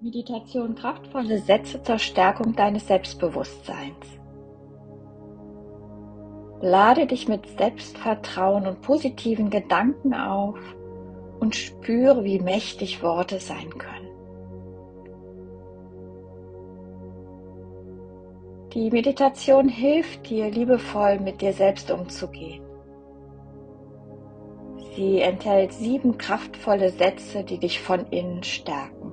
Meditation kraftvolle Sätze zur Stärkung deines Selbstbewusstseins. Lade dich mit Selbstvertrauen und positiven Gedanken auf und spüre, wie mächtig Worte sein können. Die Meditation hilft dir, liebevoll mit dir selbst umzugehen. Sie enthält 7 kraftvolle Sätze, die dich von innen stärken.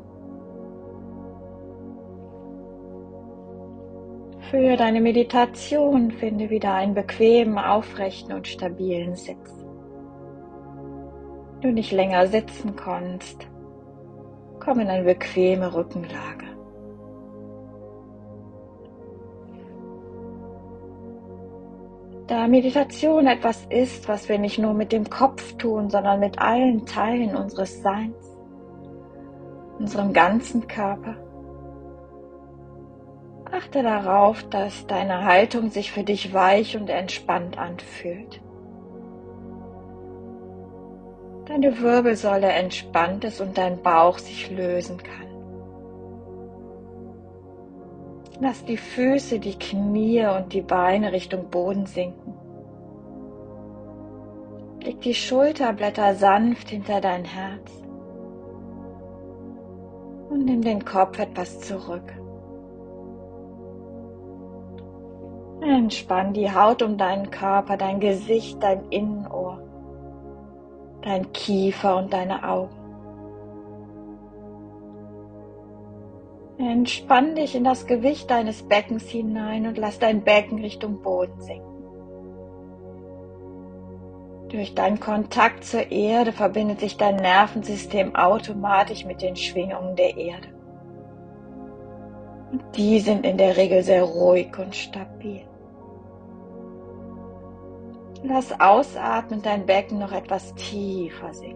Für deine Meditation finde wieder einen bequemen, aufrechten und stabilen Sitz. Wenn du nicht länger sitzen kannst, komm in eine bequeme Rückenlage. Da Meditation etwas ist, was wir nicht nur mit dem Kopf tun, sondern mit allen Teilen unseres Seins, unserem ganzen Körper, achte darauf, dass deine Haltung sich für dich weich und entspannt anfühlt. Deine Wirbelsäule entspannt ist und dein Bauch sich lösen kann. Lass die Füße, die Knie und die Beine Richtung Boden sinken. Leg die Schulterblätter sanft hinter dein Herz und nimm den Kopf etwas zurück. Entspann die Haut um deinen Körper, dein Gesicht, dein Innenohr, dein Kiefer und deine Augen. Entspann dich in das Gewicht deines Beckens hinein und lass dein Becken Richtung Boden sinken. Durch deinen Kontakt zur Erde verbindet sich dein Nervensystem automatisch mit den Schwingungen der Erde. Und die sind in der Regel sehr ruhig und stabil. Lass ausatmen dein Becken noch etwas tiefer sinken.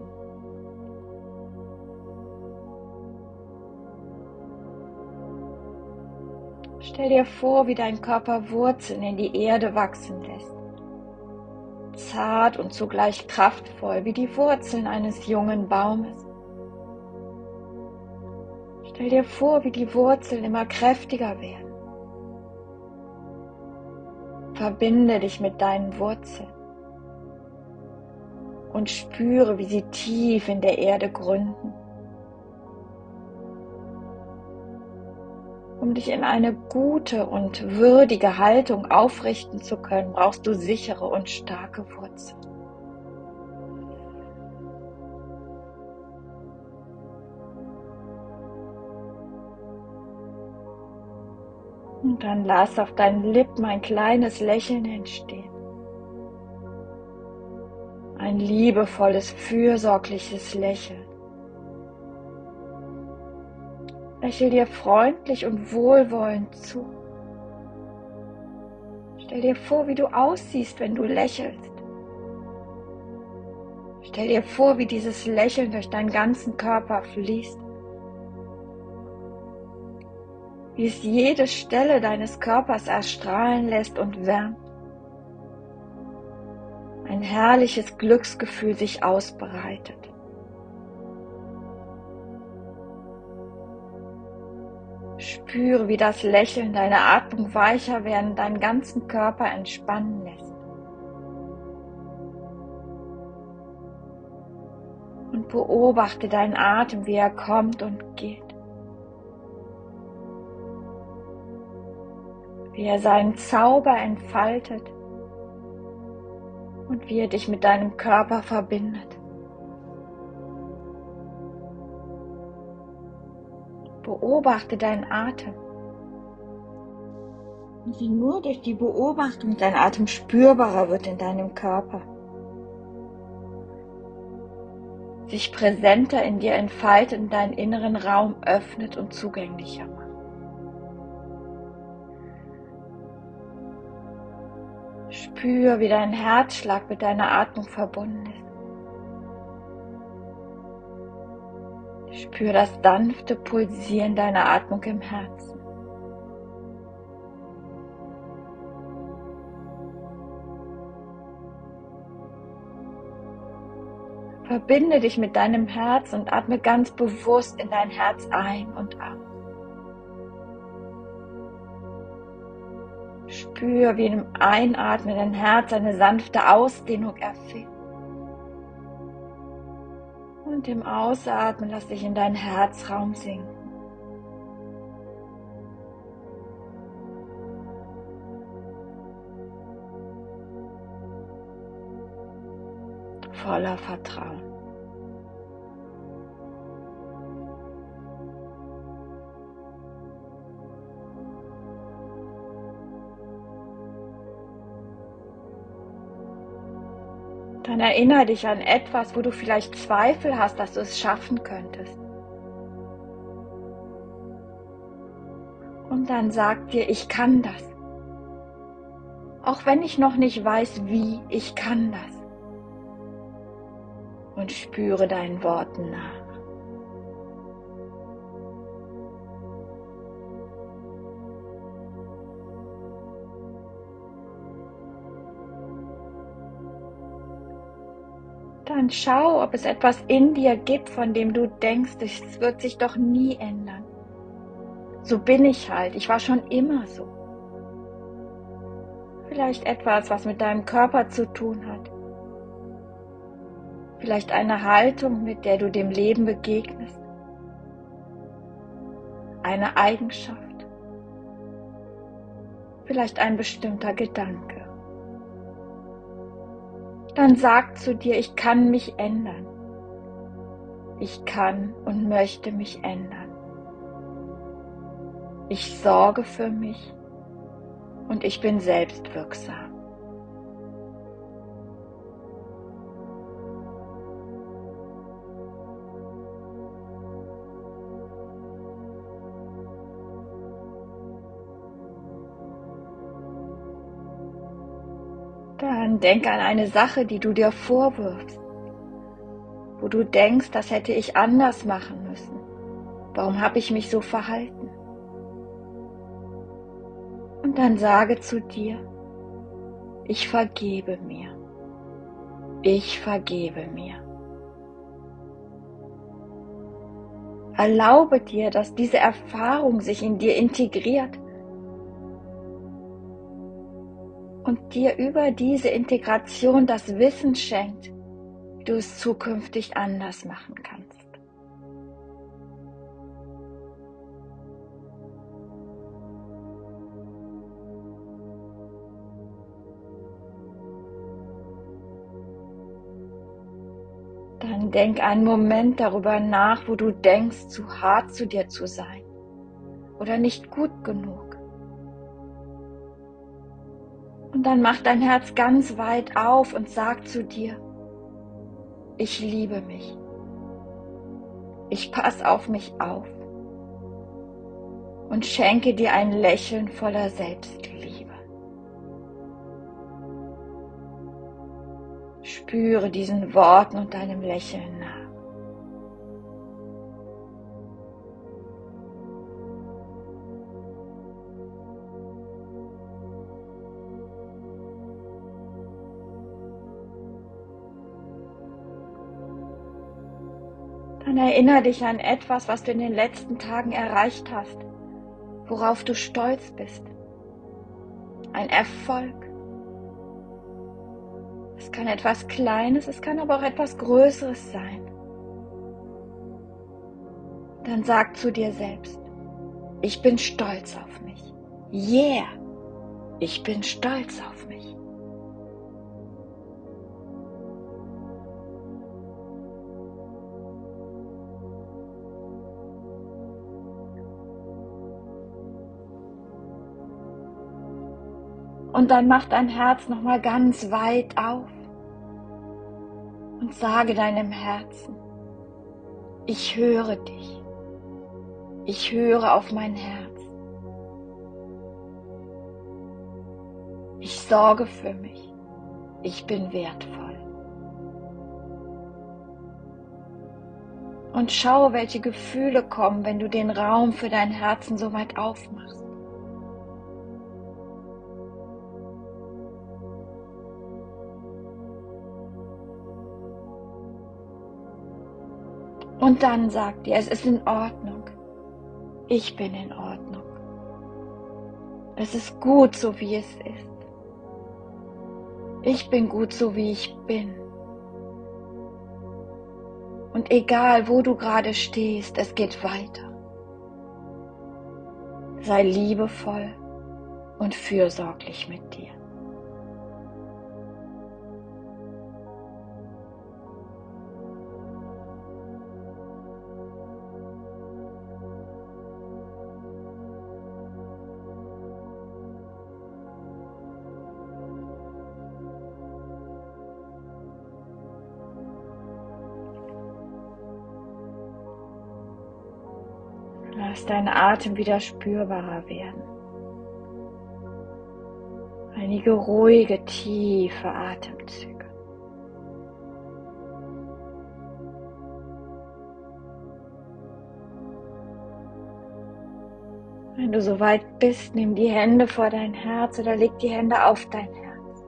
Stell dir vor, wie dein Körper Wurzeln in die Erde wachsen lässt. Zart und zugleich kraftvoll wie die Wurzeln eines jungen Baumes. Stell dir vor, wie die Wurzeln immer kräftiger werden. Verbinde dich mit deinen Wurzeln und spüre, wie sie tief in der Erde gründen. Um dich in eine gute und würdige Haltung aufrichten zu können, brauchst du sichere und starke Wurzeln. Und dann lass auf deinen Lippen ein kleines Lächeln entstehen. Ein liebevolles, fürsorgliches Lächeln. Lächel dir freundlich und wohlwollend zu. Stell dir vor, wie du aussiehst, wenn du lächelst. Stell dir vor, wie dieses Lächeln durch deinen ganzen Körper fließt. Wie es jede Stelle deines Körpers erstrahlen lässt und wärmt. Ein herrliches Glücksgefühl sich ausbreitet. Spüre, wie das Lächeln deine Atmung weicher werden, deinen ganzen Körper entspannen lässt. Und beobachte deinen Atem, wie er kommt und geht. Wie er seinen Zauber entfaltet und wie er dich mit deinem Körper verbindet. Beobachte deinen Atem. Und wie nur durch die Beobachtung dein Atem spürbarer wird in deinem Körper. Sich präsenter in dir entfaltet und deinen inneren Raum öffnet und zugänglicher macht. Spür, wie dein Herzschlag mit deiner Atmung verbunden ist. Spür das sanfte Pulsieren deiner Atmung im Herzen. Verbinde dich mit deinem Herz und atme ganz bewusst in dein Herz ein und aus. Spür, wie im Einatmen dein Herz eine sanfte Ausdehnung erfährt. Und im Ausatmen lass dich in deinen Herzraum sinken. Voller Vertrauen. Dann erinnere dich an etwas, wo du vielleicht Zweifel hast, dass du es schaffen könntest. Und dann sag dir, ich kann das. Auch wenn ich noch nicht weiß, wie, ich kann das. Und spüre deinen Worten nach. Dann schau, ob es etwas in dir gibt, von dem du denkst, es wird sich doch nie ändern. So bin ich halt, ich war schon immer so. Vielleicht etwas, was mit deinem Körper zu tun hat. Vielleicht eine Haltung, mit der du dem Leben begegnest. Eine Eigenschaft. Vielleicht ein bestimmter Gedanke. Dann sag zu dir, ich kann mich ändern. Ich kann und möchte mich ändern. Ich sorge für mich und ich bin selbstwirksam. Dann denk an eine Sache, die du dir vorwirfst, wo du denkst, das hätte ich anders machen müssen. Warum habe ich mich so verhalten? Und dann sage zu dir, ich vergebe mir. Ich vergebe mir. Erlaube dir, dass diese Erfahrung sich in dir integriert und dir über diese Integration das Wissen schenkt, wie du es zukünftig anders machen kannst. Dann denk einen Moment darüber nach, wo du denkst, zu hart zu dir zu sein oder nicht gut genug. Und dann mach dein Herz ganz weit auf und sag zu dir, ich liebe mich. Ich passe auf mich auf und schenke dir ein Lächeln voller Selbstliebe. Spüre diesen Worten und deinem Lächeln nach. Dann erinnere dich an etwas, was du in den letzten Tagen erreicht hast, worauf du stolz bist. Ein Erfolg. Es kann etwas Kleines, es kann aber auch etwas Größeres sein. Dann sag zu dir selbst, ich bin stolz auf mich. Yeah, ich bin stolz auf mich. Und dann mach dein Herz nochmal ganz weit auf und sage deinem Herzen, ich höre dich. Ich höre auf mein Herz. Ich sorge für mich. Ich bin wertvoll. Und schau, welche Gefühle kommen, wenn du den Raum für dein Herzen so weit aufmachst. Und dann sag dir, es ist in Ordnung. Ich bin in Ordnung. Es ist gut, so wie es ist. Ich bin gut, so wie ich bin. Und egal, wo du gerade stehst, es geht weiter. Sei liebevoll und fürsorglich mit dir. Lass deinen Atem wieder spürbarer werden. Einige ruhige, tiefe Atemzüge. Wenn du soweit bist, nimm die Hände vor dein Herz oder leg die Hände auf dein Herz.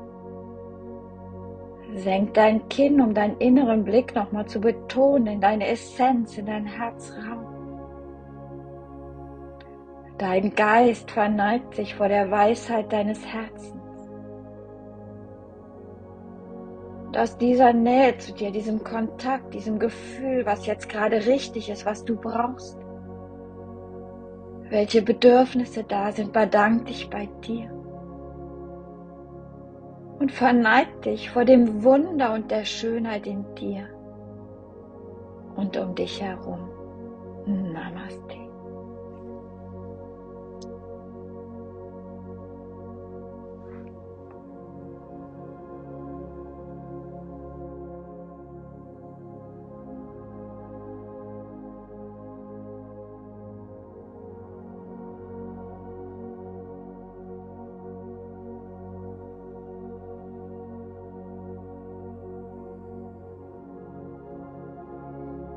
Senk dein Kinn, um deinen inneren Blick nochmal zu betonen, in deine Essenz, in deinen Herzraum. Dein Geist verneigt sich vor der Weisheit deines Herzens. Und aus dieser Nähe zu dir, diesem Kontakt, diesem Gefühl, was jetzt gerade richtig ist, was du brauchst, welche Bedürfnisse da sind, bedank dich bei dir. Und verneig dich vor dem Wunder und der Schönheit in dir und um dich herum. Namaste.